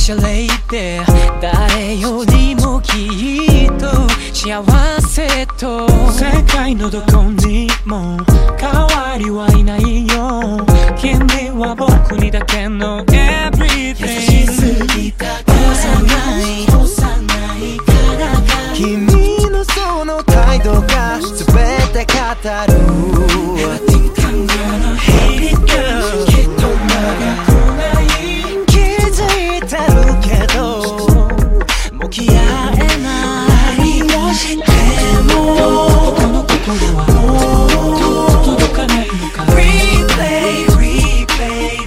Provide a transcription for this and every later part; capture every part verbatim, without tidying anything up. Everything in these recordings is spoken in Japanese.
シャレイで誰よりもきっと幸せと世界のどこにも代わりはいないよ。君は僕にだけの Everything。 優しすぎたからない幼いからか君のその態度が全て語る。 I think I'm gonna hate it girl きっと長くない気づいてるけど向き合えない何をしてもこの心は届かないのか。 Replay Replay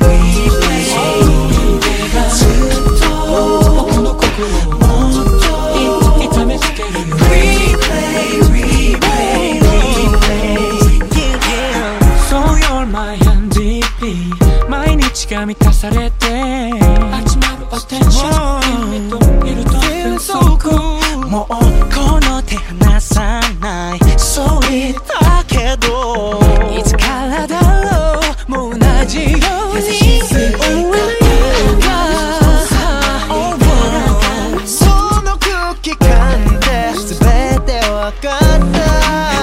Replay ずっと僕の心をもっと痛めつけるよ。 Replay Replay Replay So you're my エムディーピー。 毎日が満たされて集まるアテンション。君といると Feel so cool。 もうこの手離さないそう言ったけどいつからだろうもう同じように優しすぎたその空気感で全てわかった。